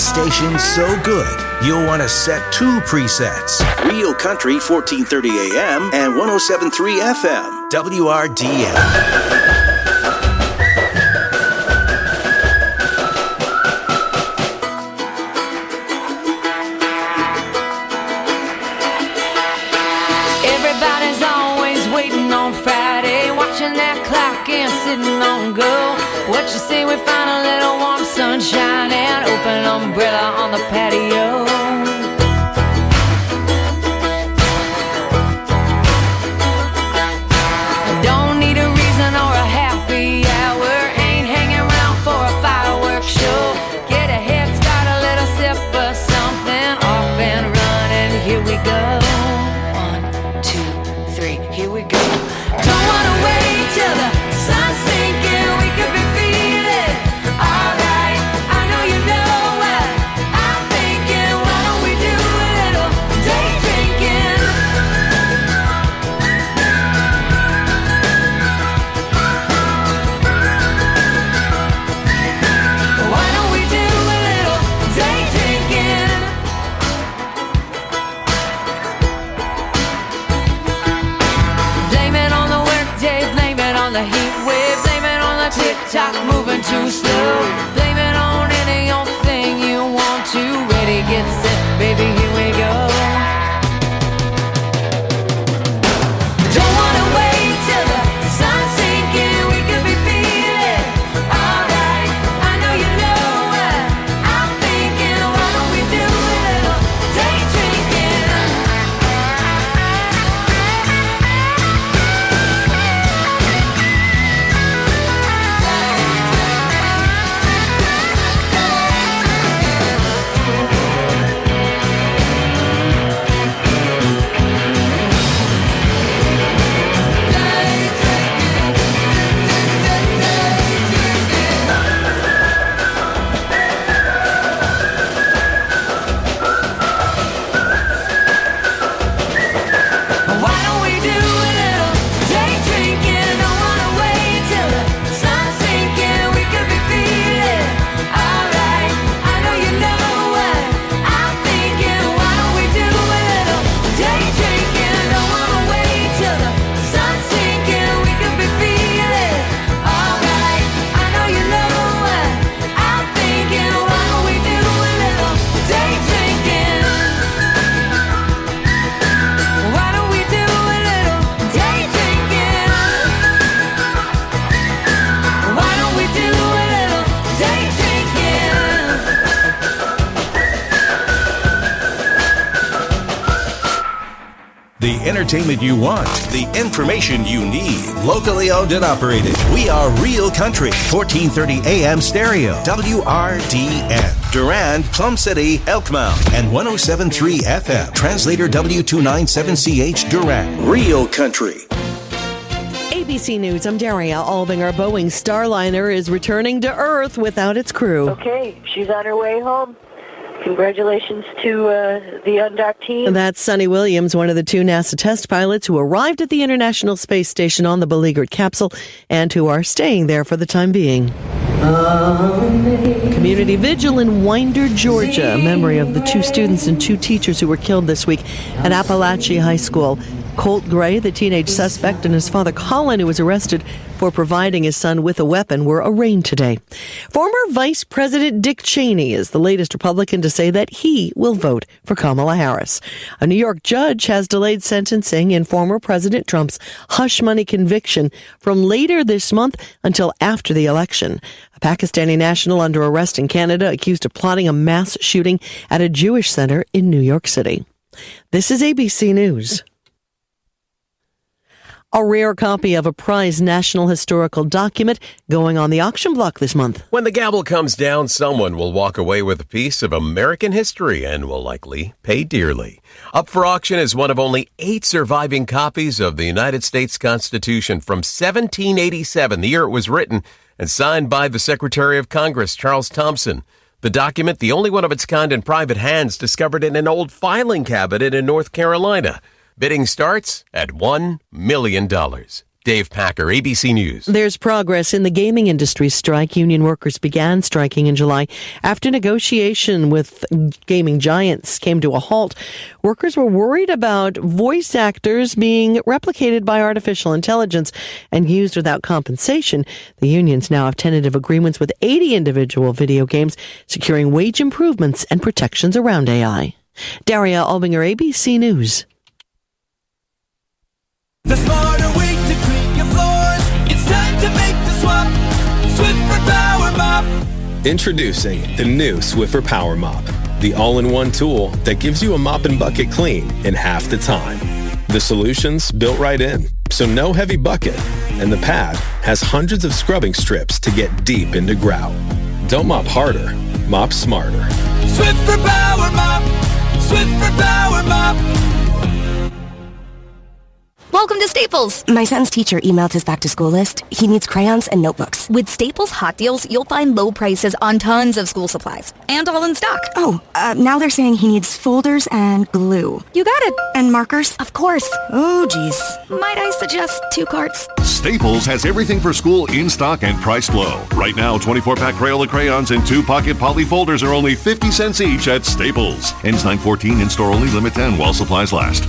station so good, you'll want to set two presets. Real Country 1430 AM and 107.3 FM. WRDM. Sitting on go. What you say we find a little warm sunshine and open umbrella on the patio. Don't need a reason or a happy hour. Ain't hanging around for a fireworks show. Get a head start, a little sip of something. Off and running, here we go. 1, 2, 3, here we go. Don't wanna wait till the sun's sinking, we could be feeling alright. I know you know what I'm thinking. Why don't we do a little day drinking? Why don't we do a little day drinking? Blame it on the workday, blame it on the heat wave, blame it on the tick-tock moving too slow. Blame it on any old thing you want to. Ready, get set, baby, here we go. Don't wanna wait till the sun's sinking, we could be feeling alright. I know you know what I'm thinking. Why don't we do a little day drinking? Why don't we do a little day drinking? Don't wanna wait till the sun's sinking, we could be feeling alright. I know you know what I'm thinking. Why don't we do a little day drinking? Don't wanna wait till the sun's sinking, we could be feeling alright. I know you know what I'm thinking. Why don't we do a little day drinking? Why don't we do a little day drinking? Why don't we do a little day drinking? The entertainment you want, the information you need. Locally owned and operated. We are Real Country, 1430 AM stereo, WRDN. Durand, Plum City, Elkmount, and 107.3 FM. Translator W297CH Durand. Real Country. ABC News, I'm Daria Albinger. Boeing Starliner is returning to Earth without its crew. Okay, she's on her way home. Congratulations to the undocked team. And that's Sunny Williams, one of the two NASA test pilots who arrived at the International Space Station on the beleaguered capsule and who are staying there for the time being. Community vigil in Winder, Georgia, a memory of the two students and two teachers who were killed this week at Appalachia High School. Colt Gray, the teenage suspect, and his father Colin, who was arrested for providing his son with a weapon, were arraigned today. Former Vice President Dick Cheney is the latest Republican to say that he will vote for Kamala Harris. A New York judge has delayed sentencing in former President Trump's hush money conviction from later this month until after the election. A Pakistani national under arrest in Canada accused of plotting a mass shooting at a Jewish center in New York City. This is ABC News. A rare copy of a prized National Historical Document going on the auction block this month. When the gavel comes down, someone will walk away with a piece of American history and will likely pay dearly. Up for auction is one of only 8 surviving copies of the United States Constitution from 1787, the year it was written, and signed by the Secretary of Congress, Charles Thompson. The document, the only one of its kind in private hands, discovered in an old filing cabinet in North Carolina. Bidding starts at $1 million. Dave Packer, ABC News. There's progress in the gaming industry strike. Union workers began striking in July after negotiation with gaming giants came to a halt. Workers were worried about voice actors being replicated by artificial intelligence and used without compensation. The unions now have tentative agreements with 80 individual video games, securing wage improvements and protections around AI. Daria Albinger, ABC News. The smarter way to clean your floors. It's time to make the swap. Swiffer Power Mop. Introducing the new Swiffer Power Mop, the all-in-one tool that gives you a mop and bucket clean in half the time. The solution's built right in, so no heavy bucket, and the pad has hundreds of scrubbing strips to get deep into grout. Don't mop harder, mop smarter. Swiffer Power Mop. Swiffer Power Mop. Welcome to Staples. My son's teacher emailed his back-to-school list. He needs crayons and notebooks. With Staples Hot Deals, you'll find low prices on tons of school supplies. And all in stock. Now they're saying he needs folders and glue. You got it. And markers? Of course. Oh, geez. Might I suggest 2 carts? Staples has everything for school in stock and priced low. Right now, 24-pack Crayola crayons and 2-pocket poly folders are only 50 cents each at Staples. Ends 9/14, in-store only, limit 10 while supplies last.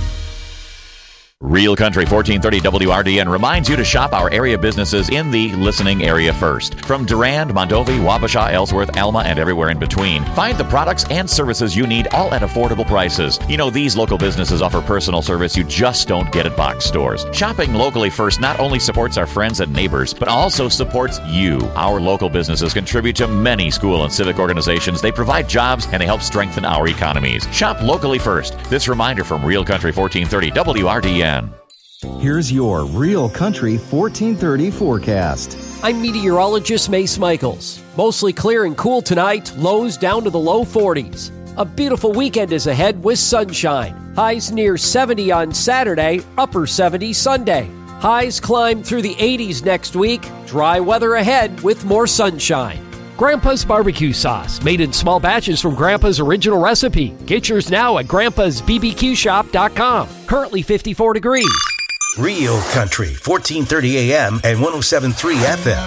Real Country 1430 WRDN reminds you to shop our area businesses in the listening area first. From Durand, Mondovi, Wabasha, Ellsworth, Alma, and everywhere in between. Find the products and services you need, all at affordable prices. You know, these local businesses offer personal service you just don't get at box stores. Shopping locally first not only supports our friends and neighbors, but also supports you. Our local businesses contribute to many school and civic organizations. They provide jobs and they help strengthen our economies. Shop locally first. This reminder from Real Country 1430 WRDN. Here's your Real Country 1430 forecast. I'm meteorologist Mace Michaels. Mostly clear and cool tonight, lows down to the low 40s. A beautiful weekend is ahead with sunshine. Highs near 70 on Saturday, upper 70s Sunday. Highs climb through the 80s next week. Dry weather ahead with more sunshine. Grandpa's barbecue sauce, made in small batches from Grandpa's original recipe. Get yours now at grandpa'sbbqshop.com. Currently 54 degrees. Real Country, 1430 AM and 107.3 FM.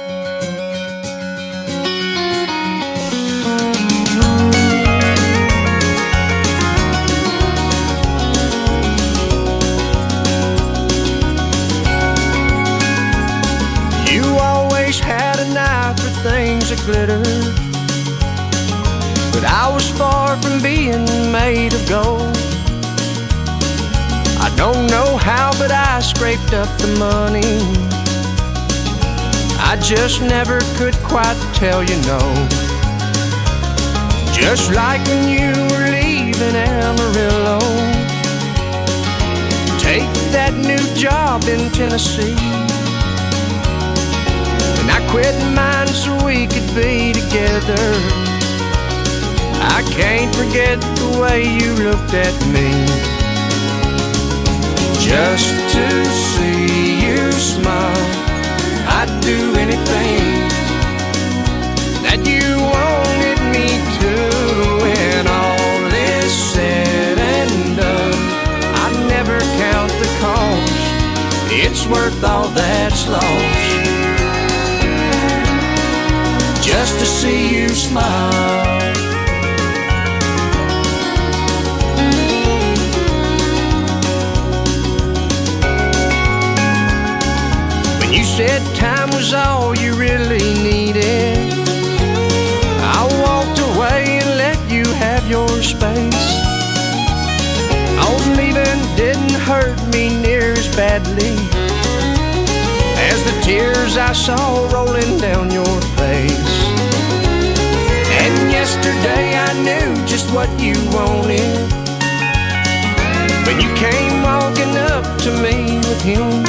You always had an eye for things that glitter, but I was far from being made of gold. I don't know how, but I scraped up the money. I just never could quite tell you no. Just like when you were leaving Amarillo, take that new job in Tennessee, and I quit mine so we could be together. I can't forget the way you looked at me. Just to see you smile, I'd do anything that you wanted me to. When all is said and done, I never count the cost. It's worth all that's lost, just to see you smile. You said time was all you really needed. I walked away and let you have your space. Old leaving didn't hurt me near as badly as the tears I saw rolling down your face. And yesterday I knew just what you wanted when you came walking up to me with him.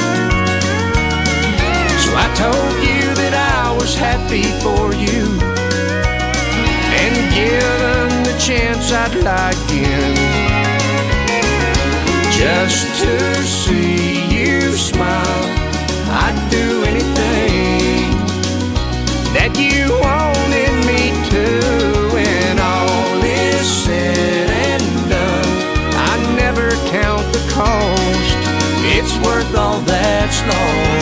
So I told you that I was happy for you, and given the chance I'd lie again, just to see you smile. I'd do anything that you wanted me to. When all is said and done, I never count the cost. It's worth all that's lost,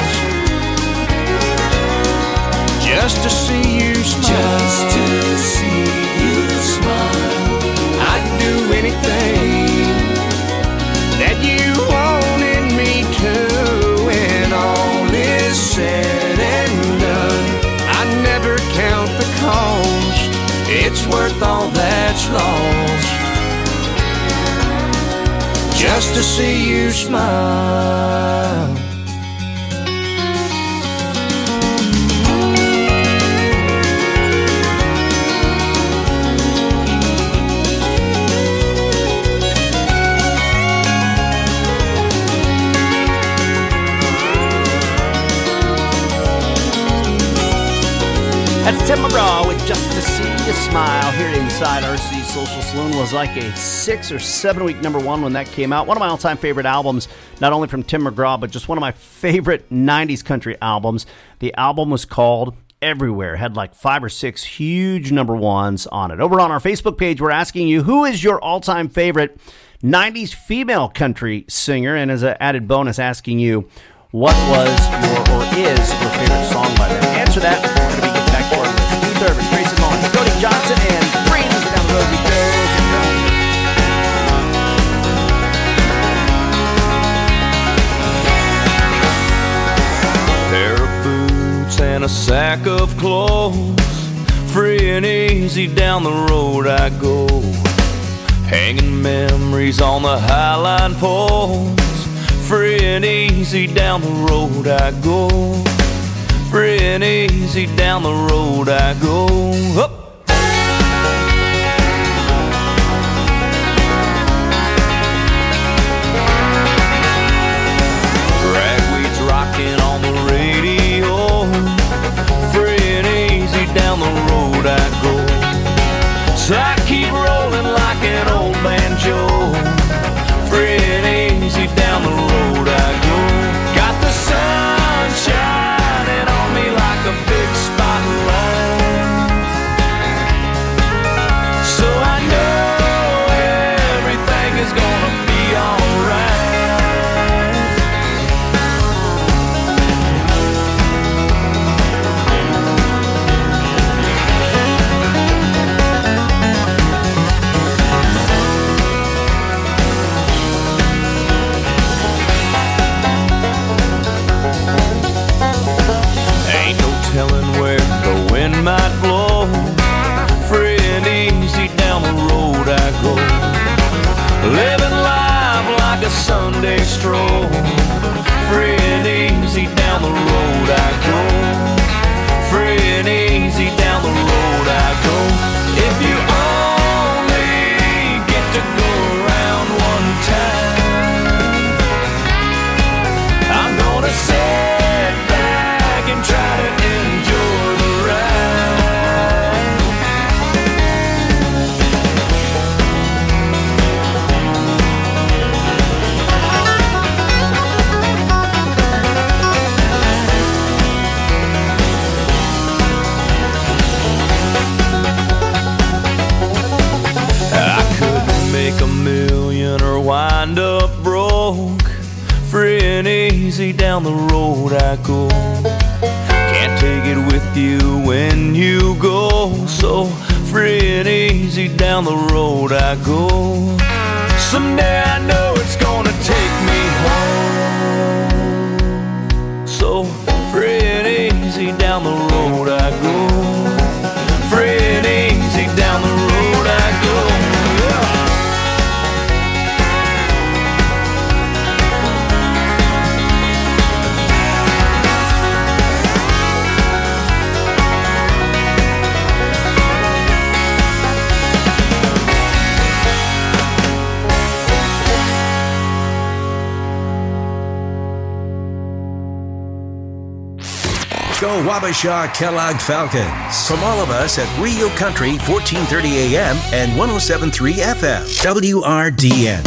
just to see you smile. Just to see you smile. I'd do anything that you wanted me to. When all is said and done, I never count the cost. It's worth all that's lost, just to see you smile. That's Tim McGraw with Just to See You Smile here inside RC Social Saloon. Was like a 6 or 7 week number one when that came out. One of my all-time favorite albums, not only from Tim McGraw, but just one of my favorite 90s country albums. The album was called Everywhere. Had like 5 or 6 huge number ones on it. Over on our Facebook page, we're asking you, who is your all-time favorite 90s female country singer? And as an added bonus, asking you, what was your or is your favorite song by them? Answer that. We're going to be getting back to our list. Keith Urban, Grayson Mullins, Cody Johnson, and Freedom. Down the road we go. Pair of boots and a sack of clothes, free and easy down the road I go, hanging memories on the Highline poles. Free and easy down the road I go. Free and easy down the road I go. Up. Ragweed's rocking on the radio. Free and easy down the road I go. So I keep rolling like an old banjo. Free and easy down the road I go. Got the sun shining on me like a big spotlight, so I know everything is gonna be alright. Telling where the wind might blow. Free and easy down the road I go. Living life like a Sunday stroll. Free and easy down the road I go. Free and easy down the road I go. If you only get to go around one time, I'm gonna sit back and try to enjoy the ride. I couldn't make a million or wind up broke. Free and easy down the road I go. Can't take it with you when you go. So free and easy down the road I go. Someday I know it's gonna take me home. So free and easy down the road I go. Free and easy down the road I go. Go Wabasha Kellogg Falcons. From all of us at Rio Country, 1430 AM and 107.3 FM. WRDN.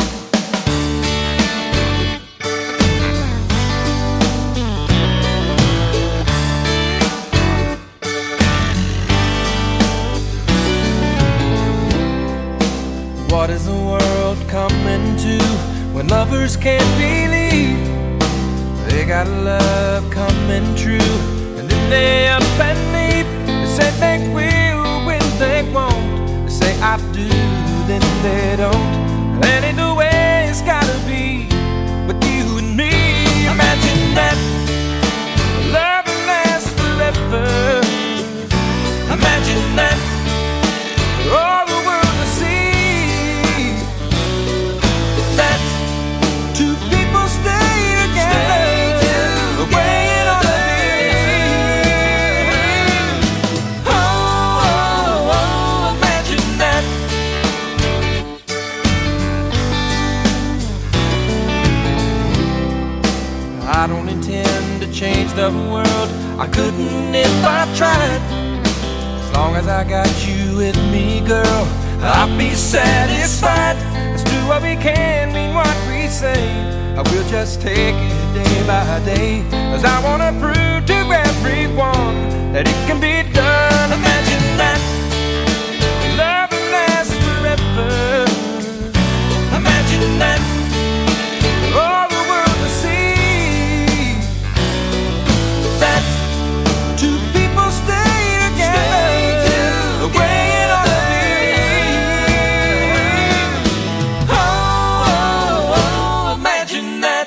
What is the world coming to when lovers can't believe they got love coming true? And then they up and leave say they will when they won't. They say I do, then they don't. That ain't the way it's gotta be with you and me. Imagine that love will last forever. Imagine that all the world will see that two people stay together the way it ought to be. Oh, imagine that. I don't intend to change the world. I couldn't if I tried. As long as I got you with me, girl, I'll be satisfied. Let's do what we can, mean what we say. I will just take it day by day, 'cause I wanna prove to everyone that it can be done. Imagine that love will last forever. Imagine that all the world will see that two people stay together the way it ought to be. Oh, imagine that.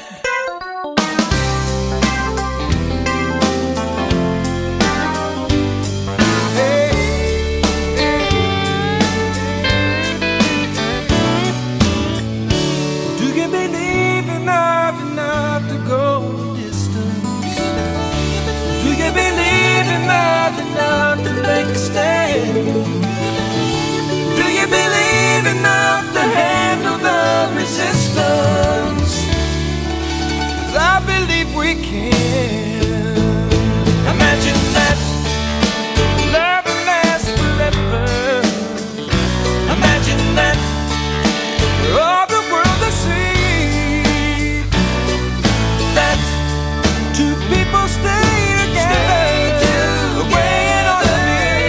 Do you believe in love enough to go the distance? Do you believe in love enough to make a stand? Do you believe enough to handle the resistance? 'Cause I believe we can. Imagine that love will last forever. Imagine that all the world will see that two people stay together the way it ought to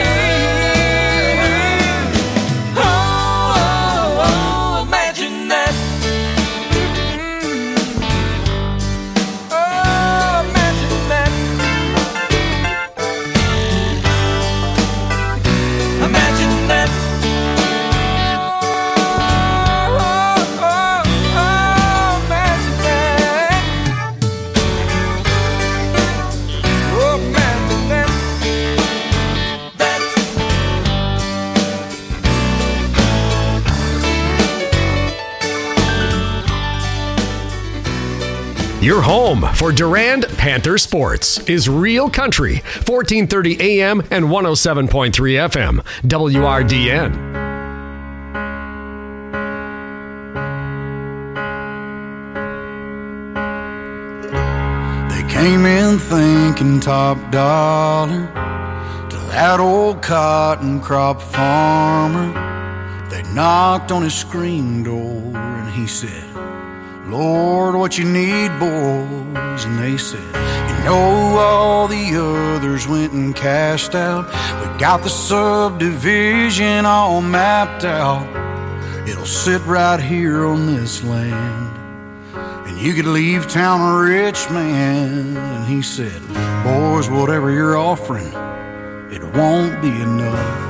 be. Oh, imagine that. Oh, imagine that. Imagine that. Your home for Durand Panther Sports is Real Country, 1430 AM and 107.3 FM, WRDN. They came in thinking top dollar to that old cotton crop farmer. They knocked on his screen door and he said, Lord, what you need, boys? And they said, you know, all the others went and cashed out. We got the subdivision all mapped out. It'll sit right here on this land, and you could leave town a rich man. And he said, boys, whatever you're offering, it won't be enough.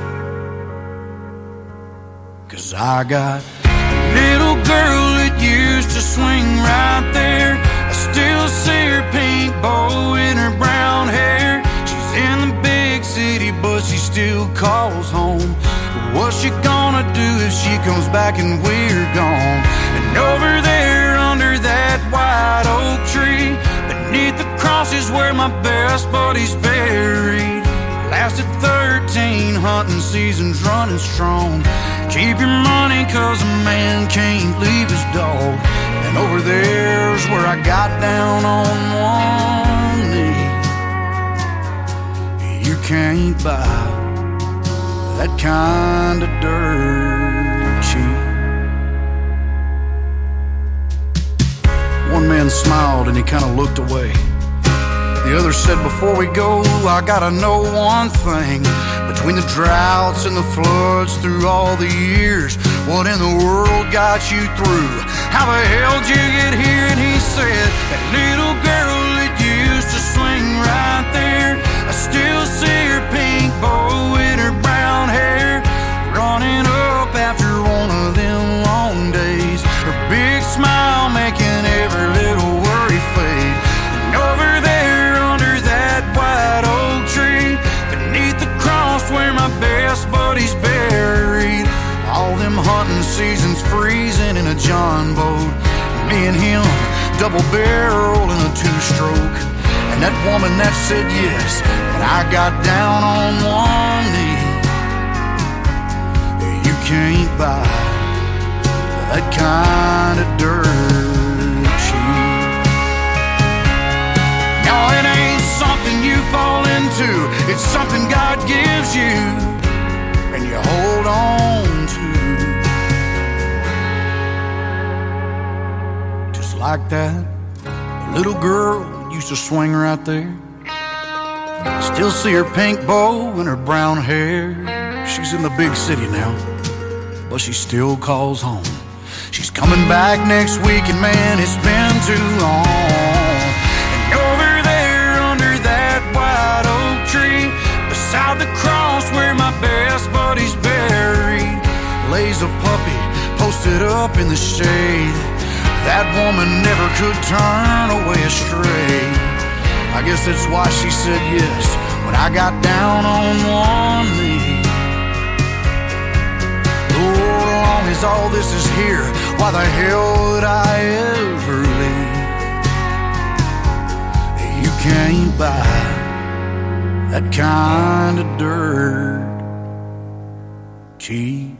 'Cause I got a little girl that used to swing right there. I still see her pink bow in her brown hair. She's in the big city, but she still calls home. What's she gonna do if she comes back and we're gone? And over there under that white oak tree, beneath the cross is where my best buddy's buried. Lasted 13 hunting seasons running strong. Keep your money 'cause a man can't leave his dog. And over there's where I got down on one knee. You can't buy that kind of dirt cheap. One man smiled and he kind of looked away. The other said, before we go, I gotta know one thing. Between the droughts and the floods through all the years, what in the world got you through? How the hell did you get here? And he said, that little girl that used to swing right there, I still see her pink bow John boat. Me and him, double barrel in a two-stroke. And that woman that said yes when I got down on one knee. You can't buy that kind of dirt cheap. No, it ain't something you fall into. It's something God gives you and you hold on to. Just like that little girl used to swing right there. I still see her pink bow and her brown hair. She's in the big city now, but she still calls home. She's coming back next week, and man, it's been too long. And over there under that white oak tree, beside the cross where my best buddy's buried, lays a puppy posted up in the shade. That woman never could turn away astray. I guess that's why she said yes when I got down on one knee. Lord, as long as all this is here, why the hell would I ever leave? You can't buy that kind of dirt cheap.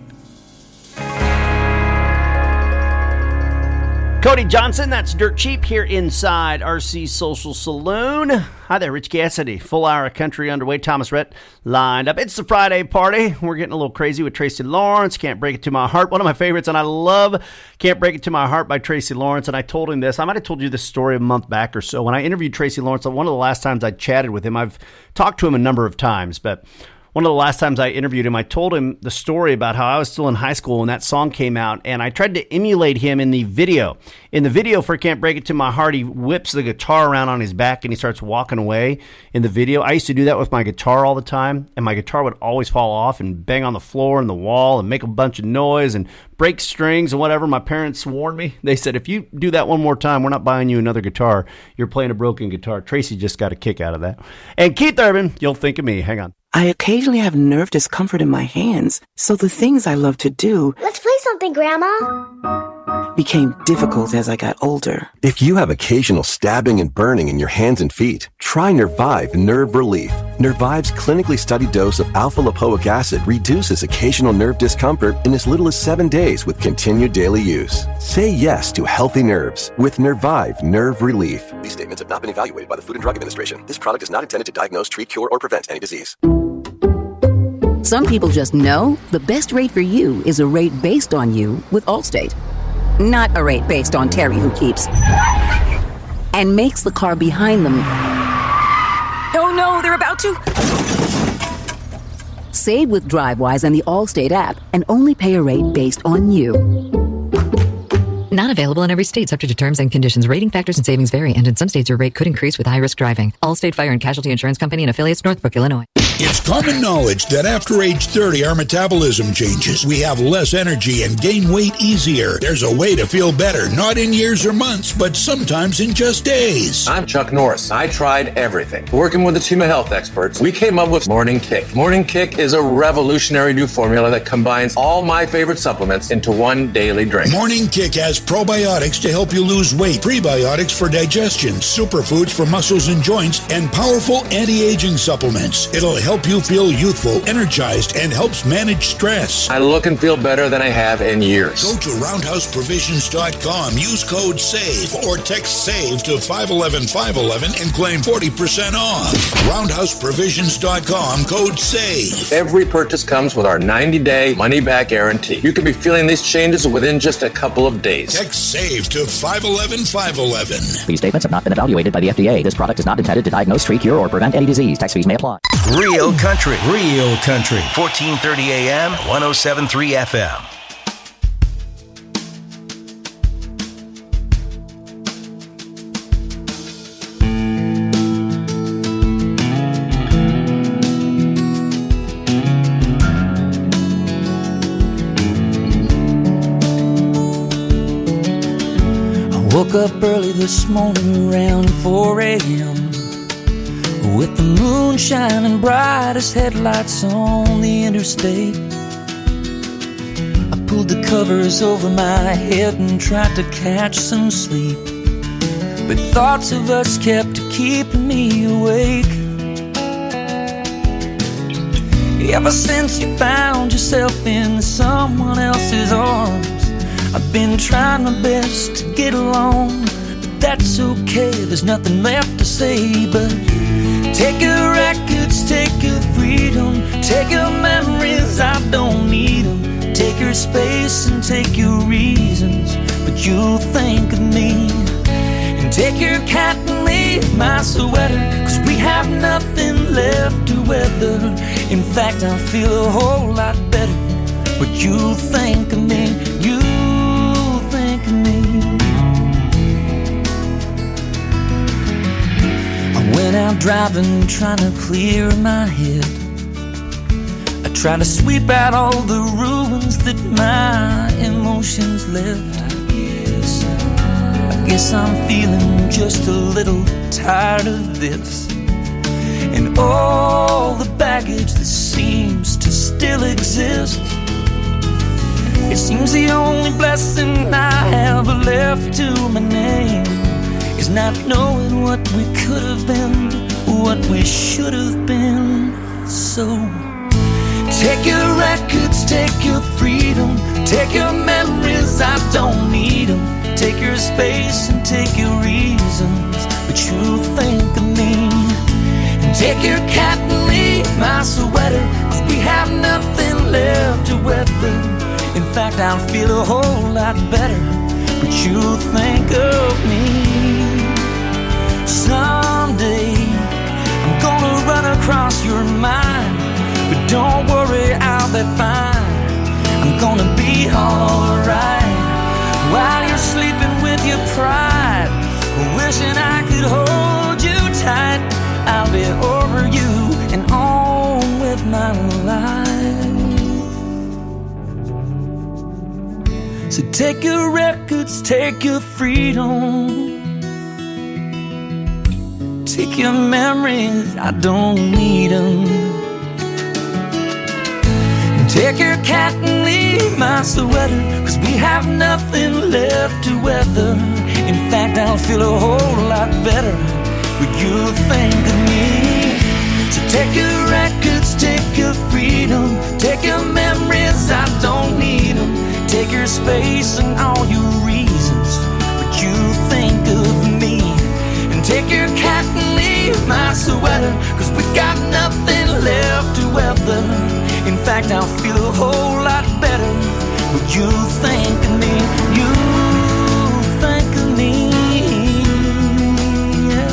Cody Johnson, that's Dirt Cheap here inside RC Social Saloon. Hi there, Rich Cassidy. Full hour of country underway. Thomas Rhett lined up. It's the Friday party. We're getting a little crazy with Tracy Lawrence. Can't Break It to My Heart. One of my favorites, and I love Can't Break It to My Heart by Tracy Lawrence. And I told him this. I might have told you this story a month back or so. When I interviewed Tracy Lawrence, one of the last times I chatted with him, I've talked to him a number of times, but one of the last times I interviewed him, I told him the story about how I was still in high school when that song came out, and I tried to emulate him in the video. In the video for Can't Break It to My Heart, he whips the guitar around on his back and he starts walking away in the video. I used to do that with my guitar all the time, and my guitar would always fall off and bang on the floor and the wall and make a bunch of noise and break strings and whatever. My parents warned me. They said, if you do that one more time, we're not buying you another guitar. You're playing a broken guitar. Tracy just got a kick out of that. And Keith Urban, you'll think of me. Hang on. I occasionally have nerve discomfort in my hands, so the things I love to do... Let's play something, Grandma. ...became difficult as I got older. If you have occasional stabbing and burning in your hands and feet, try Nervive Nerve Relief. Nervive's clinically studied dose of alpha-lipoic acid reduces occasional nerve discomfort in as little as 7 days with continued daily use. Say yes to healthy nerves with Nervive Nerve Relief. These statements have not been evaluated by the Food and Drug Administration. This product is not intended to diagnose, treat, cure, or prevent any disease. Some people just know the best rate for you is a rate based on you with Allstate. Not a rate based on Terry who keeps and makes the car behind them. Oh no, they're about to. Save with DriveWise and the Allstate app and only pay a rate based on you. Not available in every state, subject to terms and conditions. Rating factors and savings vary, and in some states your rate could increase with high-risk driving. Allstate Fire and Casualty Insurance Company and affiliates, Northbrook, Illinois. It's common knowledge that after age 30, our metabolism changes. We have less energy and gain weight easier. There's a way to feel better, not in years or months, but sometimes in just days. I'm Chuck Norris. I tried everything. Working with a team of health experts, we came up with Morning Kick. Morning Kick is a revolutionary new formula that combines all my favorite supplements into one daily drink. Morning Kick has probiotics to help you lose weight, prebiotics for digestion, superfoods for muscles and joints, and powerful anti-aging supplements. It'll help you feel youthful, energized, and helps manage stress. I look and feel better than I have in years. Go to roundhouseprovisions.com, use code SAVE, or text SAVE to 511-511 and claim 40% off. roundhouseprovisions.com, code SAVE. Every purchase comes with our 90-day money-back guarantee. You could be feeling these changes within just a couple of days. Text SAVE to 511-511. These statements have not been evaluated by the FDA. This product is not intended to diagnose, treat, cure, or prevent any disease. Tax fees may apply. Real country. 1430 AM, 107.3 FM. Woke up early this morning around 4 a.m. with the moon shining bright as headlights on the interstate. I pulled pulled the covers over my head and tried to catch some sleep, but thoughts of us kept keeping me awake. Ever since you found yourself in someone else's arms, I've been trying my best to get along, but that's okay, there's nothing left to say. But take your records, take your freedom, take your memories, I don't need them. Take your space and take your reasons, but you'll think of me. And take your cat and leave my sweater, 'cause we have nothing left to weather. In fact, I feel a whole lot better, but you'll think of me, you'll think of me. I went out driving, trying to clear my head. I try to sweep out all the ruins that my emotions left. I guess I'm feeling just a little tired of this, and all the baggage that seems to still exist. It seems the only blessing I have left to my name is not knowing what we could have been, what we should have been. So take your records, take your freedom, take your memories, I don't need them. Take your space and take your reasons, but you'll think of me. And take your cat and leave my sweater, 'cause we have nothing left to weather. In fact, I'll feel a whole lot better, but you'll think of me. Someday I'm gonna run across your mind, but don't worry, I'll be fine. I'm gonna be alright while you're sleeping with your pride, wishing I could hold you tight. I'll be over you and on with my life. So take your records, take your freedom, take your memories, I don't need them. Take your cat and leave my sweater, 'cause we have nothing left to weather. In fact, I'll feel a whole lot better, but you'll think of me. So take your records, take your freedom, take your memories, I don't need them. Take your space and all your reasons, but you'll think of me. And take your cat and leave my sweater, 'cause we got nothing left to weather. In fact, I'll feel a whole lot better, but you think of me, you think of me, yeah.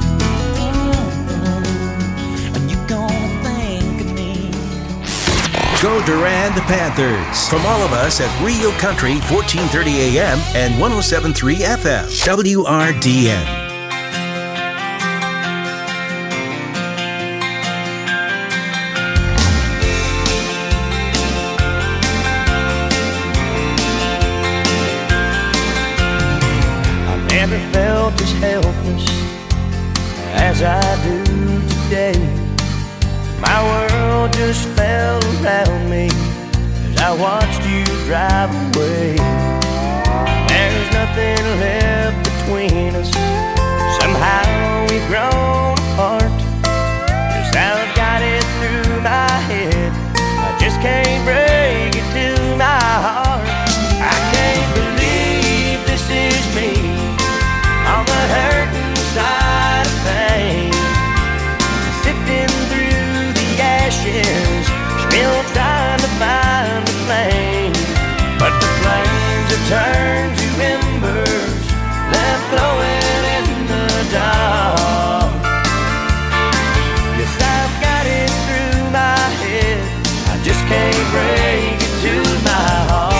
And you gonna think of me. Go Durand Panthers. From all of us at Rio Country, 1430 AM and 107.3 FM, WRDN. As helpless as I do today. My world just fell around me as I watched you drive away. There's nothing left between us, somehow we've grown apart. 'Cause I've got it through my head, I just can't break it to my heart. I can't believe this is me on the hurting side of pain, sifting through the ashes, still trying to find the flame. But the flames have turned to embers, left glowing in the dark. Yes, I've got it through my head, I just can't break it to my heart.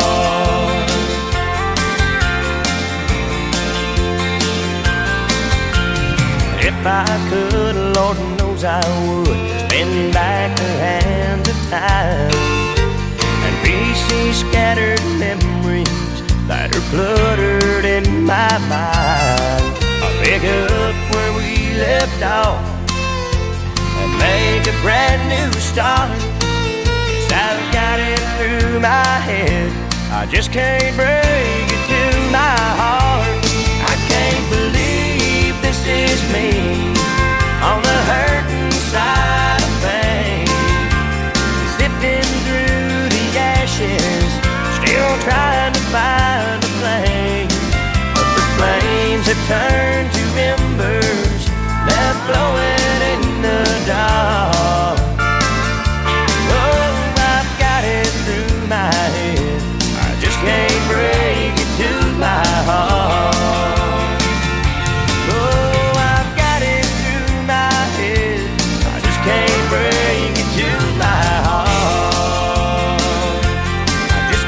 If I could, Lord knows I would, spin back the hands of time and re-see scattered memories that are cluttered in my mind. I'll pick up where we left off and make a brand new start. 'Cause I've got it through my head. I just can't break it to my heart. I can't believe this is me on the hurting side of pain, sifting through the ashes, still trying to find a flame. But the flames have turned to embers, left blowing in the dark. Oh, I've got it through my head, I just can't break it to my heart. Oh, I've got it through my head, I just can't break it to my heart. I just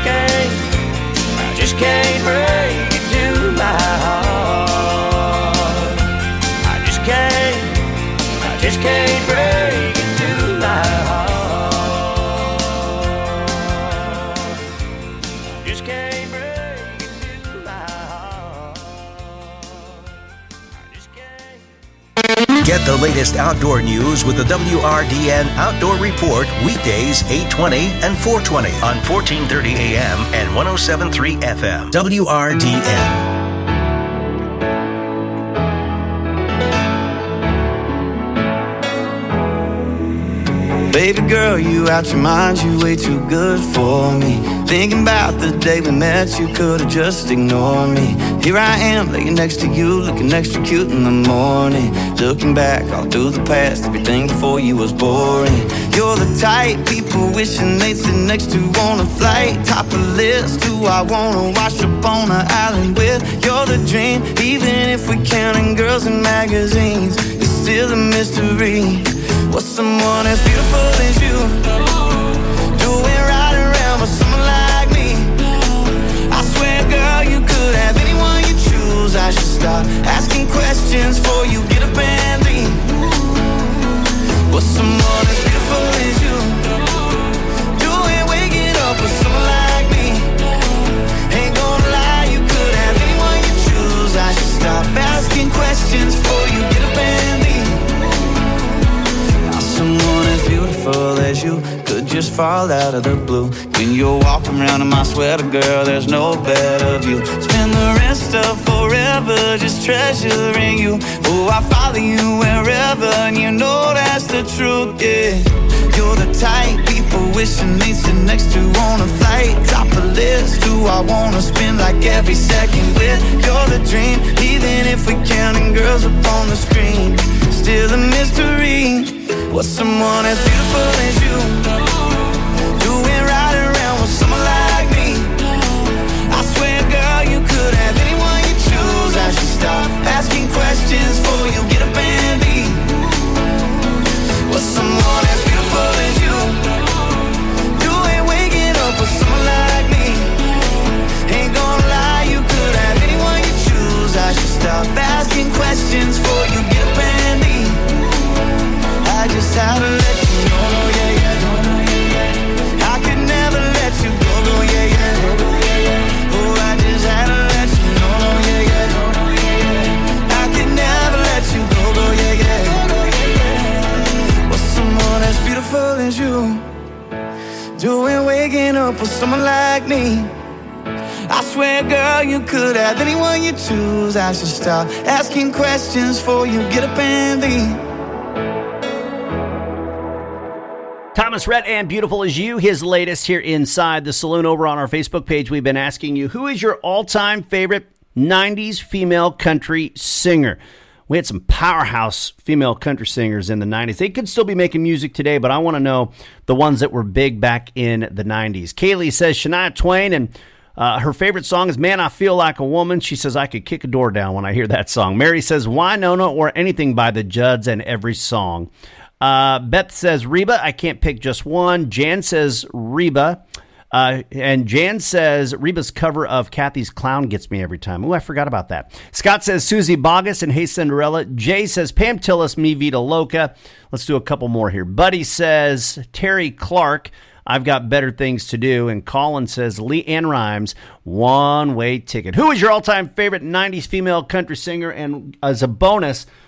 can't break it to my heart. I just can't break it to my heart. I just can't break it to my heart. Get the latest outdoor news with the WRDN Outdoor Report weekdays 8:20 and 4:20 on 1430 AM and 107.3 FM. WRDN. Baby girl, you out your mind, you way too good for me. Thinking about the day we met, you could've just ignored me. Here I am, laying next to you, looking extra cute in the morning. Looking back all through the past, everything before you was boring. You're the type people wishing they'd sit next to on a flight. Top of the list, who I wanna wash up on an island with. You're the dream, even if we're counting girls in magazines, it's still a mystery. What's someone as beautiful as you doing right around with someone like me? I swear, girl, you could have anyone you choose. I should stop asking questions before you get up and leave. What's someone as beautiful as you doing waking up with someone like me? Ain't gonna lie, you could have anyone you choose. I should stop asking questions before you get up and leave. Someone as beautiful as you could just fall out of the blue. When you're walking around in my sweater, girl, there's no better view. Spend the rest of forever just treasuring you. Oh, I follow you wherever, and you know that's the truth, yeah. You're the type people wishing they'd sit next to on a flight. Top of the list, who I wanna spend like every second with. You're the dream, even if we're counting girls up on the screen, still a mystery. What's someone as beautiful as you doing right around with someone like me? I swear, girl, you could have anyone you choose. I should stop asking questions before you get up and leave. What's someone as beautiful as you doing waking up with someone like me? Ain't gonna lie, you could have anyone you choose. I should stop asking questions before you get up and leave. I just had to let you know, no, yeah, yeah. I could never let you go, no, yeah, yeah. Oh, I just had to let you know, no, yeah, yeah. I could never let you go, no, yeah, yeah. What's someone as beautiful as you doing waking up with someone like me? I swear, girl, you could have anyone you choose. I should stop asking questions before you get up and leave. Thomas Rhett and Beautiful As You, his latest here inside the saloon. Over on our Facebook page, we've been asking you, who is your all-time favorite 90s female country singer? We had some powerhouse female country singers in the 90s. They could still be making music today, but I want to know the ones that were big back in the 90s. Kaylee says Shania Twain, and her favorite song is Man, I Feel Like a Woman. She says, I could kick a door down when I hear that song. Mary says Wynonna or anything by the Judds and every song. Beth says Reba. I can't pick just one. Jan says Reba. And Jan says Reba's cover of Kathy's Clown gets me every time. Ooh, I forgot about that. Scott says Susie Bogus and Hey Cinderella. Jay says Pam Tillis, Mi Vida Loca. Let's do a couple more here. Buddy says Terry Clark, I've Got Better Things to Do. And Colin says Leanne Rimes, One Way Ticket. Who is your all-time favorite 90s female country singer? And as a bonus,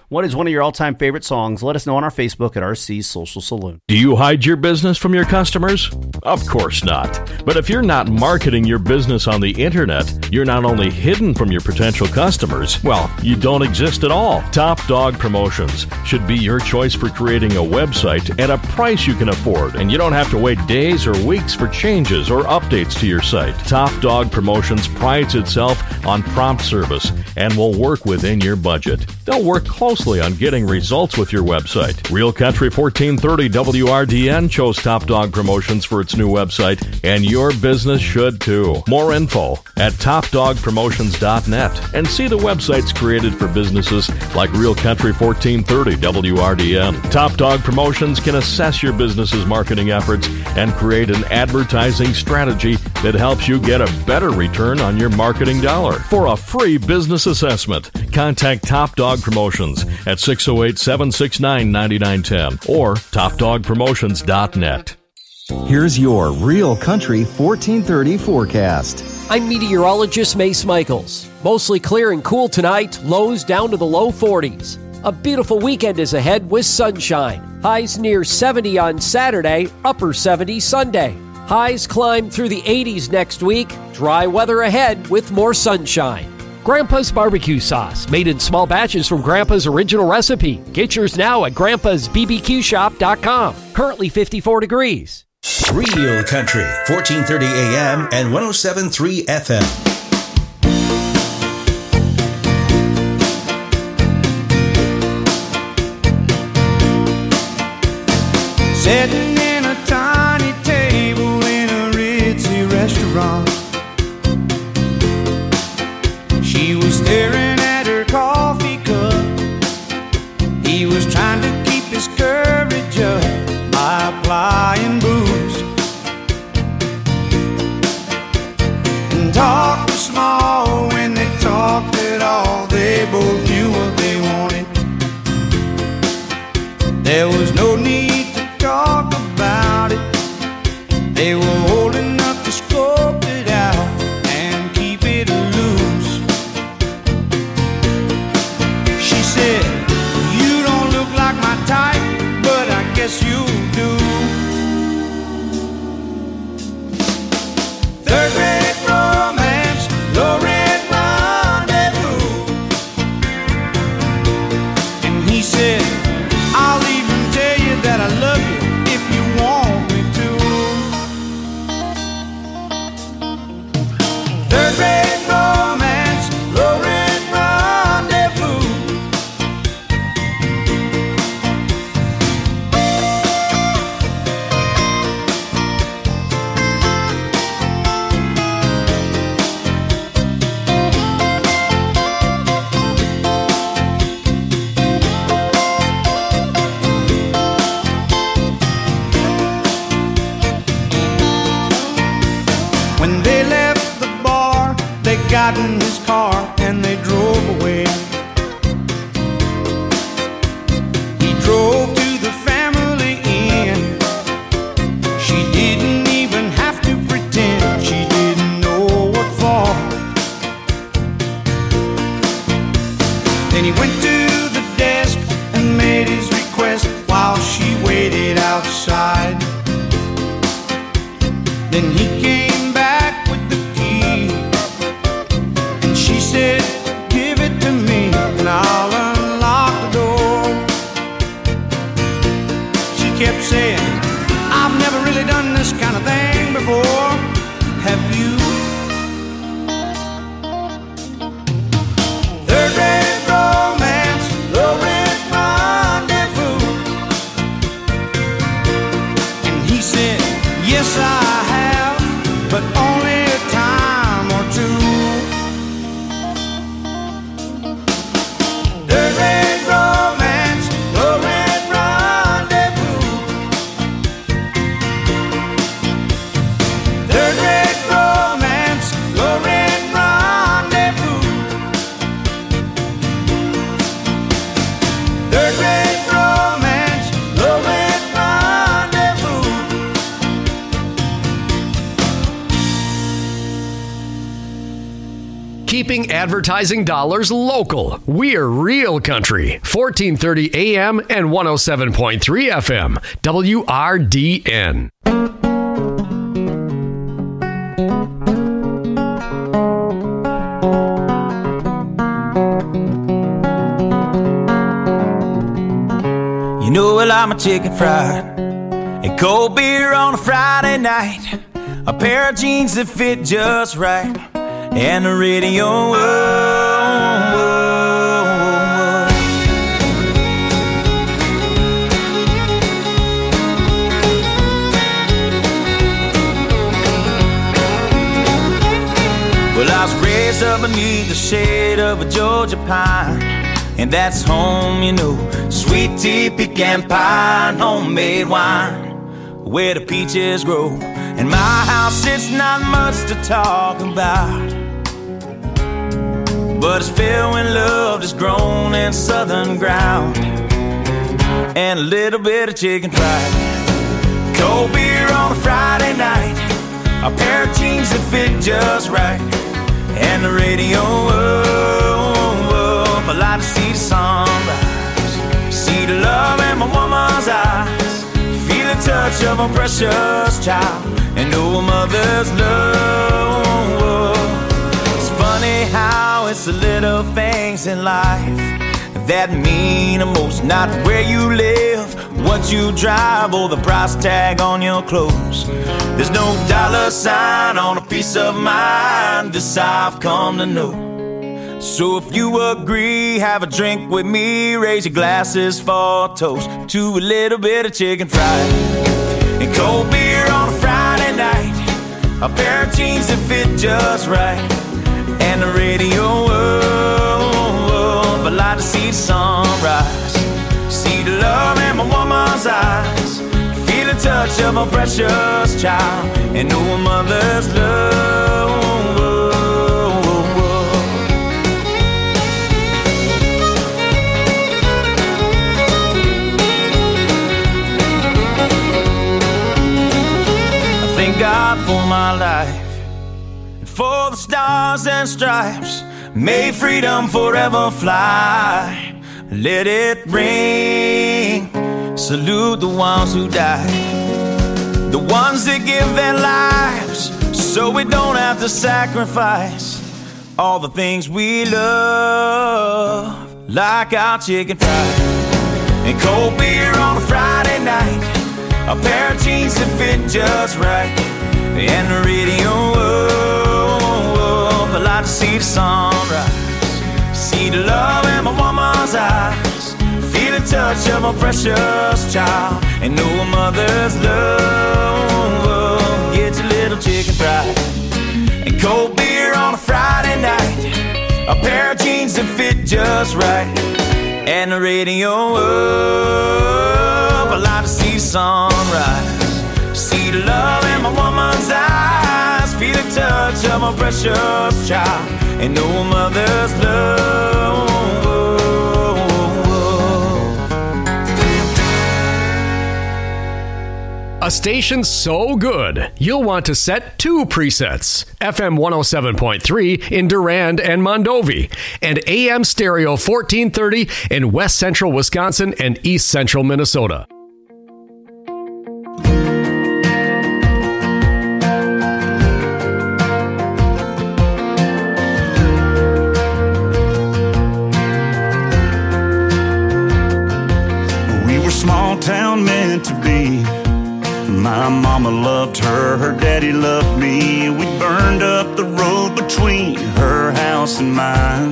What is one of your all-time favorite songs? Let us know on our Facebook at RC Social Saloon. Do you hide your business from your customers? Of course not. But if you're not marketing your business on the internet, you're not only hidden from your potential customers, well, you don't exist at all. Top Dog Promotions should be your choice for creating a website at a price you can afford, and you don't have to wait days or weeks for changes or updates to your site. Top Dog Promotions prides itself on prompt service and will work within your budget. They'll work closely on getting results with your website. Real Country 1430 WRDN chose Top Dog Promotions for its new website, and your business should too. More info at topdogpromotions.net and see the websites created for businesses like Real Country 1430 WRDN. Top Dog Promotions can assess your business's marketing efforts and create an advertising strategy that helps you get a better return on your marketing dollar. For a free business assessment, contact Top Dog Promotions at 608-769-9910 or topdogpromotions.net. Here's your Real Country 1430 forecast. I'm meteorologist Mace Michaels. Mostly clear and cool tonight, lows down to the low 40s. A beautiful weekend is ahead with sunshine. Highs near 70 on Saturday, upper 70s Sunday. Highs climb through the 80s next week. Dry weather ahead with more sunshine. Grandpa's barbecue sauce, made in small batches from Grandpa's original recipe. Get yours now at grandpa'sbbqshop.com. Currently 54 degrees. Real Country, 1430 AM and 107.3 FM. Sitting in a tiny table in a ritzy restaurant, she was staring at her coffee cup. He was trying to keep his courage up by applying booze, and talk was small when they talked at all. They both knew what they wanted. There was no need to talk about it. They were old enough to scope it out and keep it loose. She said, "You don't look like my type, but I guess you do." Third rate romance, low rent rendezvous. And he said, "I'll even tell you that I love you if you want me to." Third rate romance, low rent rendezvous. When they left the bar, they got in his car and they drove away. He drove to the family inn. She didn't even have to pretend she didn't know what for. Then he went to the desk and made his request while she waited outside. Then he came back with the key, and she keeping advertising dollars local. We're Real Country, 1430 AM and 107.3 FM, WRDN. You know I like my chicken fried and cold beer on a Friday night, a pair of jeans that fit just right, and the radio. Well, I was raised up beneath the shade of a Georgia pine, and that's home, you know. Sweet tea, pecan pie, and homemade wine, where the peaches grow. In my house, it's not much to talk about, but it's filled when love is grown in southern ground, and a little bit of chicken fried, cold beer on a Friday night, a pair of jeans that fit just right, and the radio up. I like to see the sunrise, see the love in my woman's eyes, feel the touch of a precious child, and know a mother's love. It's funny how it's the little things in life that mean the most. Not where you live, what you drive, or the price tag on your clothes. There's no dollar sign on a piece of mind, this I've come to know. So if you agree, have a drink with me, raise your glasses for a toast to a little bit of chicken fried and cold beer on a Friday night, a pair of jeans that fit just right, and the radio up. I like to see the sunrise, see the love in my woman's eyes, feel the touch of a precious child, and know a mother's love. Thank God for my life, and for the stars and stripes. May freedom forever fly. Let it ring. Salute the ones who died, the ones that give their lives so we don't have to sacrifice all the things we love, like our chicken fried and cold beer on a Friday night, a pair of jeans that fit just right, and the radio up. I like to see the sunrise, see the love in my woman's eyes, feel the touch of a precious child, and know a mother's love. Get your little chicken fried and cold beer on a Friday night, a pair of jeans that fit just right, and the radio up. I like to see the sunrise, see the love in my woman's eyes, feel the touch of a precious child, and know a mother's love. A station so good, you'll want to set two presets. FM 107.3 in Durand and Mondovi, and AM stereo 1430 in West Central Wisconsin and East Central Minnesota. We were small town meant to be. My mama loved her, her daddy loved me. We burned up the road between her house and mine.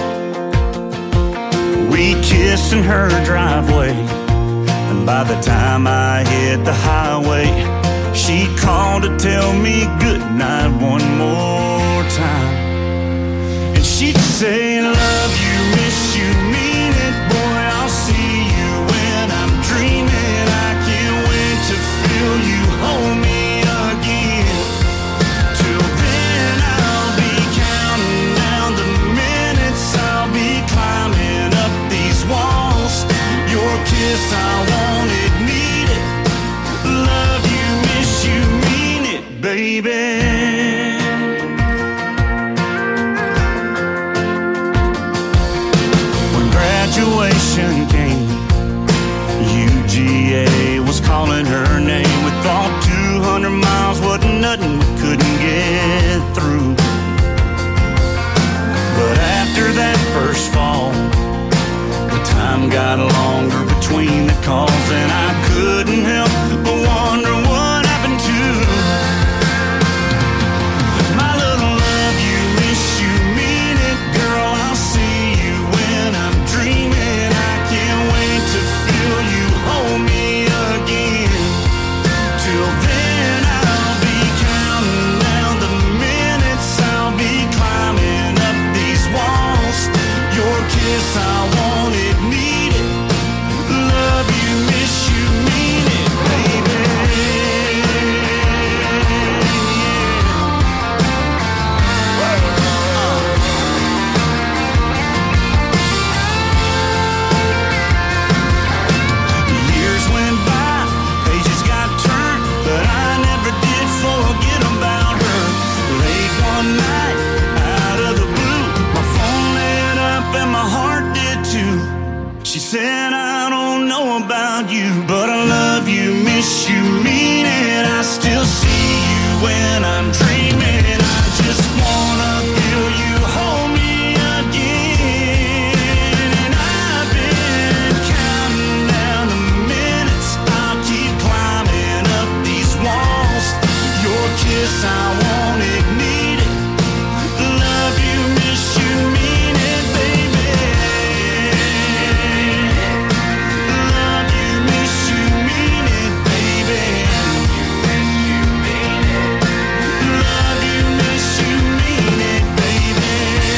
We kissed in her driveway, and by the time I hit the highway, she called to tell me goodnight one more time. And she'd say, love you, miss you, mean it, boy, I'll see you when I'm dreaming. I can't wait to feel you hold me again. Till then I'll be counting down the minutes, I'll be climbing up these walls. Your kiss, I want it, need it. Love you, miss you, mean it, baby. realization came. UGA was calling her name. We thought 200 miles wasn't nothing, we couldn't get through. But after that first fall, the time got longer between the calls, and I couldn't help but wonder what happened to my little love. You miss you, mean it, girl. I'll see you when I'm dreaming. I can't wait to feel you hold me again. Till then I'll be counting down the minutes. I'll be climbing up these walls. Your kiss I wanted, needed. Love you, miss you, mean it, baby. Years went by, pages got turned, but I never did forget about her. Late one night, out of the blue, my phone lit up and my heart did too. She said, I don't know about you, but I love you, miss you, mean it. I still see you when I'm dreaming. I just wanna feel you hold me again. And I've been counting down the minutes. I'll keep climbing up these walls. Your kiss I wanted, needed. Love you, miss you, mean it, baby. Love you, miss you, mean it, baby. Love you, miss you, mean it, baby.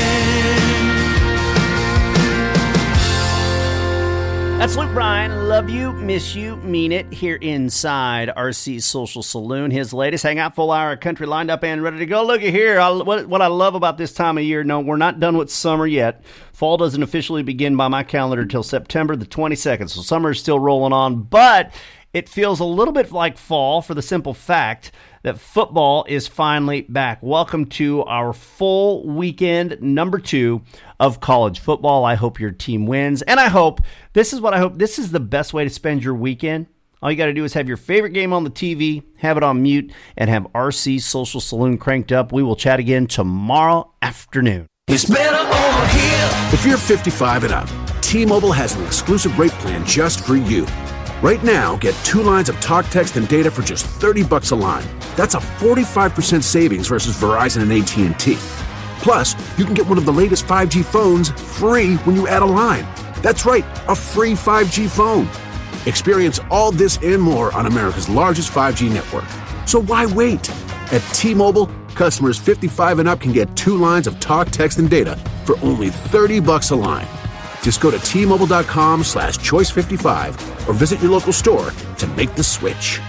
That's Luke Bryan. Love you, miss you, mean it. Here inside RC's Social Saloon. His latest Hangout full hour of country lined up and ready to go. Look at here. What I love about this time of year. No, we're not done with summer yet. Fall doesn't officially begin by my calendar until September the 22nd. So summer is still rolling on, but it feels a little bit like fall for the simple fact that football is finally back. Welcome to our full weekend number 2 of college football. I hope your team wins, and I hope this is the best way to spend your weekend. All you got to do is have your favorite game on the TV, have it on mute, and have RC Social Saloon cranked up. We will chat again tomorrow afternoon. It's better over here. If you're 55 and up, T-Mobile has an exclusive rate plan just for you. Right now, get 2 lines of talk, text, and data for just $30 a line. That's a 45% savings versus Verizon and AT&T. Plus, you can get one of the latest 5G phones free when you add a line. That's right, a free 5G phone. Experience all this and more on America's largest 5G network. So why wait? At T-Mobile, customers 55 and up can get 2 lines of talk, text, and data for only $30 a line. Just go to T-Mobile.com/choice55 or visit your local store to make the switch.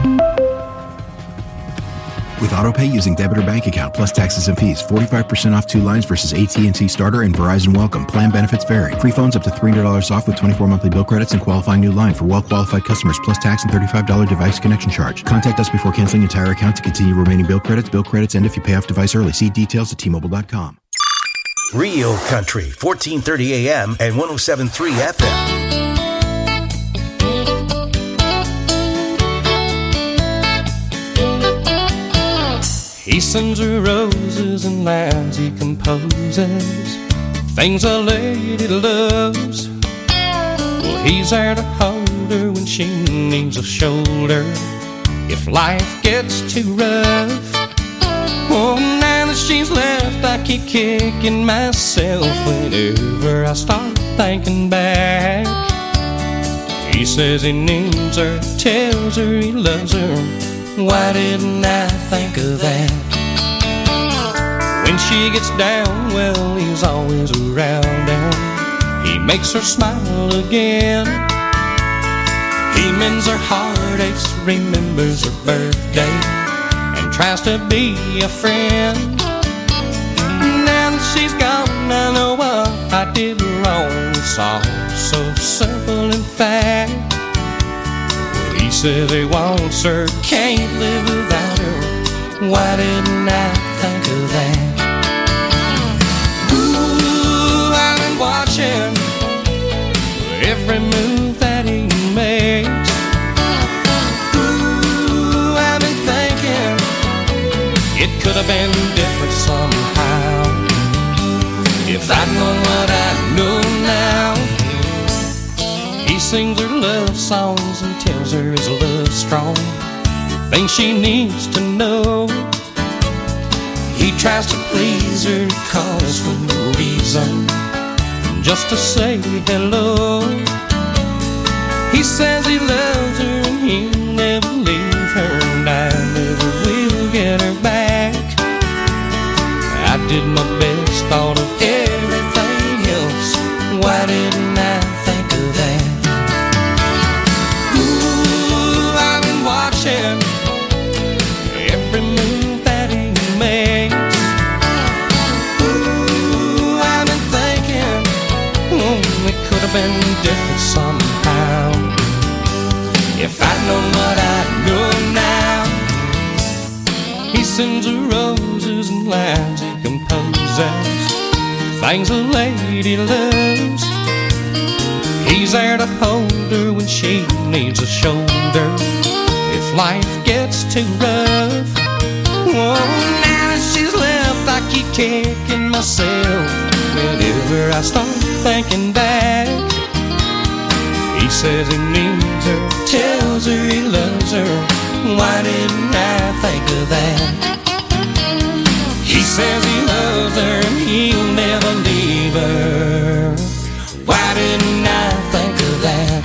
With AutoPay using debit or bank account plus taxes and fees, 45% off 2 lines versus AT&T Starter and Verizon Welcome. Plan benefits vary. Free phones up to $300 off with 24 monthly bill credits and qualifying new line for well-qualified customers plus tax and $35 device connection charge. Contact us before canceling entire account to continue remaining bill credits. Bill credits end if you pay off device early. See details at T-Mobile.com. Real Country, 1430 AM and 107.3 FM. He sends her roses and lines he composes, things a lady loves. Well, he's there to hold her when she needs a shoulder if life gets too rough. Oh, now that she's left, I keep kicking myself whenever I start thinking back. He says he needs her, tells her he loves her. Why didn't I think of that? When she gets down, well, he's always around and he makes her smile again. He mends her heartaches, remembers her birthday, and tries to be a friend. Now that she's gone, I know what I did wrong. It's all so simple in fact. He says he wants her, can't live without her. Why didn't I think of that? Ooh, I've been watching every move that he makes. Ooh, I've been thinking it could have been different somehow. If I'd known what I know now. He sings her love songs and tells her his love's strong, things she needs to know. He tries to please her, calls for no reason, just to say hello. He says he loves her and he'll never leave her, and I never will get her back. I did my best, thought of everything else. Why didn't I think of that? Ooh, I've been watching every move that he makes. Ooh, I've been thinking, it could have been different somehow. If I'd known what I know now. He sends her roses and lines he composes, things a lady loves. He's there to hold her when she needs a shoulder, if life gets too rough. Oh, now that she's left, I keep kicking myself whenever I start thinking back. He says he needs her, tells her he loves her. Why didn't I think of that? He says he loves her and he'll never leave her. Why didn't I think of that?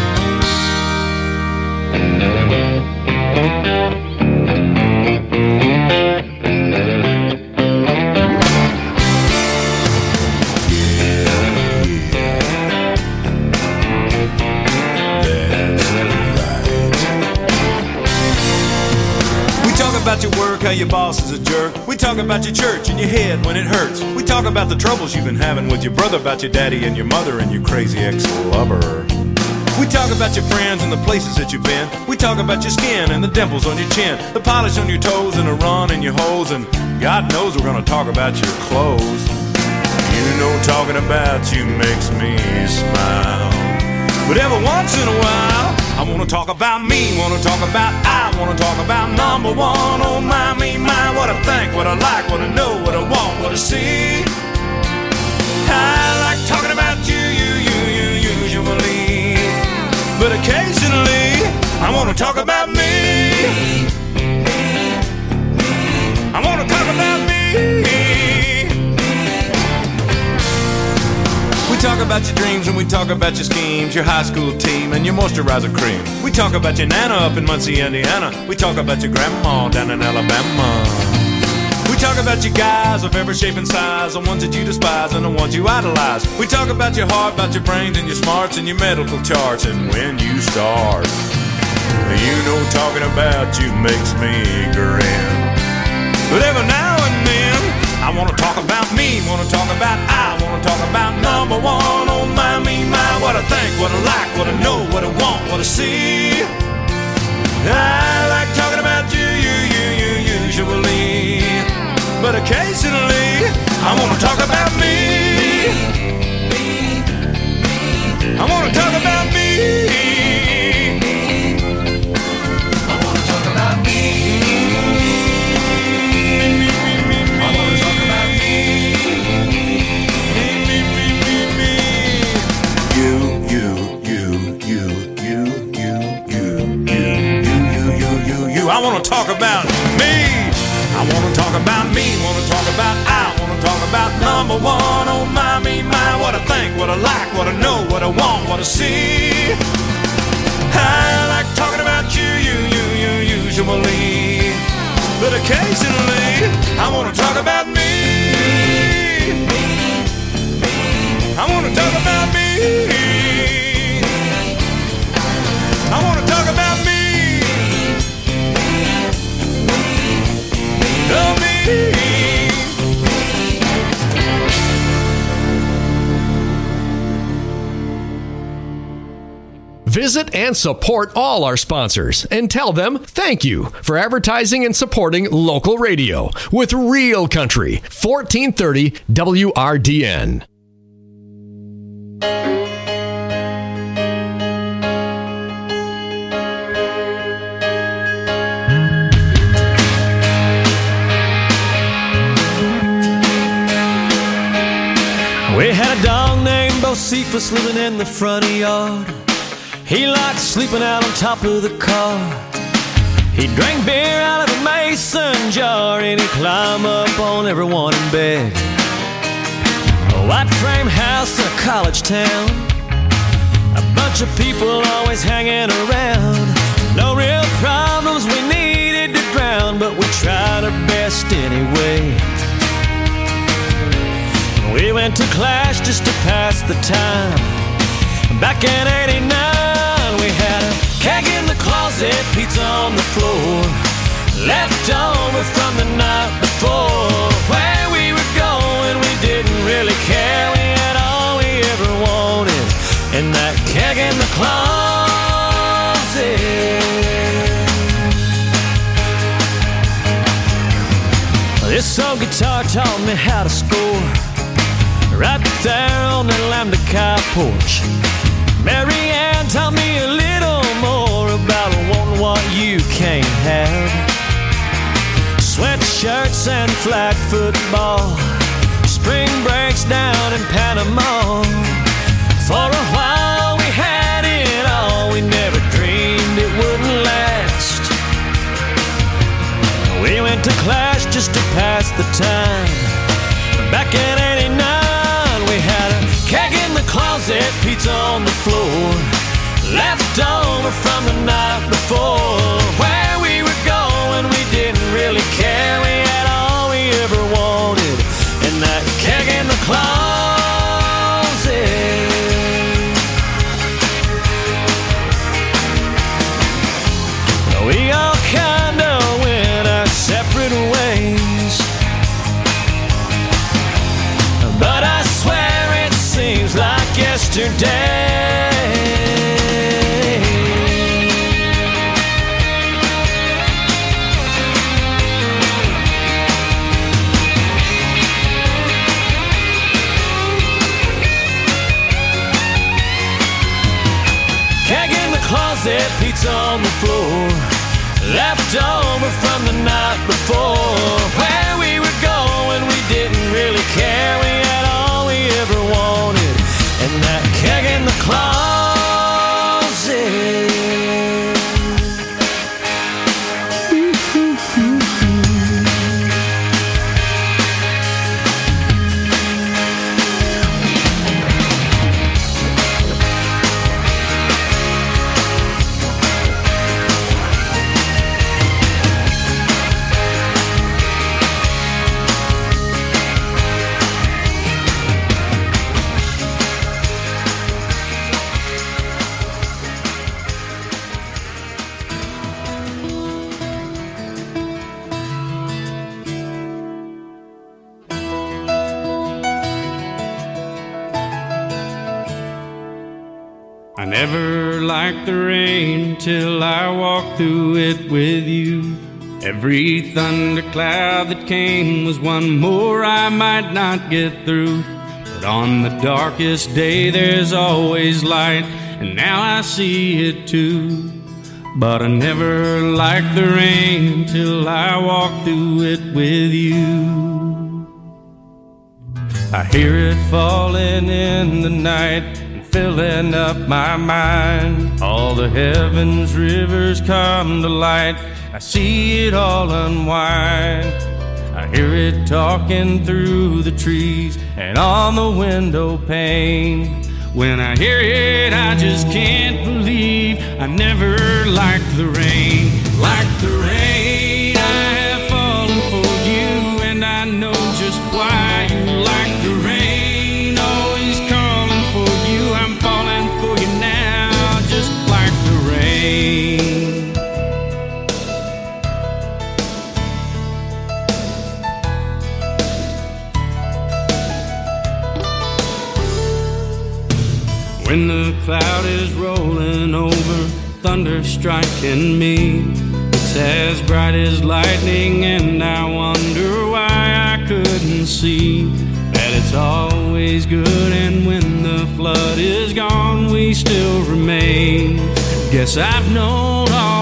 About your work, how your boss is a jerk. We talk about your church and your head when it hurts. We talk about the troubles you've been having with your brother, about your daddy and your mother and your crazy ex-lover. We talk about your friends and the places that you've been. We talk about your skin and the dimples on your chin, the polish on your toes and the run in your hose. And God knows we're gonna talk about your clothes. You know talking about you makes me smile. But every once in a while I wanna talk about me, wanna talk about I wanna talk about number one. Oh my, me, my, what I think, what I like, what I know, what I want, what I see. I like talking about you usually, but occasionally I wanna talk about me. I wanna talk about me. We talk about your dreams and we talk about your schemes, your high school team and your moisturizer cream. We talk about your nana up in Muncie, Indiana. We talk about your grandma down in Alabama. We talk about your guys of every shape and size, the ones that you despise and the ones you idolize. We talk about your heart, about your brains and your smarts and your medical charts and when you start. You know talking about you makes me grin. But every now and then I wanna talk about me, wanna talk about I wanna talk about number one. Oh my, me, my, what I think, what I like, what I know, what I want, what I see. I like talking about you usually, but occasionally I wanna talk about me. I wanna talk about me. I wanna talk about me. I want to talk about me. I want to talk about me. Want to talk about I want to talk about number one. Oh my, me, my, what I think, what I like, what I know, what I want, what I see. I like talking about you usually, but occasionally I want to talk about me. I want to talk about me. I want to talk about me. Visit and support all our sponsors and tell them thank you for advertising and supporting local radio with Real Country 1430 WRDN. Josephus living in the front yard. He liked sleeping out on top of the car. He drank beer out of a mason jar, and he'd climb up on everyone in bed. A white frame house in a college town, a bunch of people always hanging around. No real problems we needed to drown, but we tried our best anyway. We went to Clash just to pass the time. Back in '89, we had a keg in the closet, pizza on the floor, left over from the night before. Where we were going, we didn't really care. We had all we ever wanted in that keg in the closet. This old guitar taught me how to score, right there on the Lambda Cow porch. Mary Ann taught me a little more about wanting what you can't have. Sweatshirts and flag football, spring breaks down in Panama. For a while we had it all, we never dreamed it wouldn't last. We went to Clash just to pass the time. Back in '89, we had a keg in the closet, pizza on the floor, left over from the night before. Where we were going, we didn't really care. We had all we ever wanted in that keg in the closet. We all kinda went our separate ways, but I swear it seems like yesterday. Keg in the closet, pizza on the floor, left over from the night before. Where we were going, we didn't really care. We had all we ever wanted in that keg in the closet. I never liked the rain till I walked through it with you. Every thundercloud that came was one more I might not get through. But on the darkest day there's always light, and now I see it too. But I never liked the rain till I walked through it with you. I hear it falling in the night, filling up my mind. All the heavens rivers come to light, I see it all unwind. I hear it talking through the trees and on the window pane. When I hear it, I just can't believe I never liked the rain. Like the rain, I have fallen for you, and I know just why you like the rain. Always calling for you, I'm falling for you now, just like the rain. When the cloud is rolling over, thunder striking me, it's as bright as lightning, and I wonder why I couldn't see that it's always good, and when the flood is gone, we still remain. Guess I've known all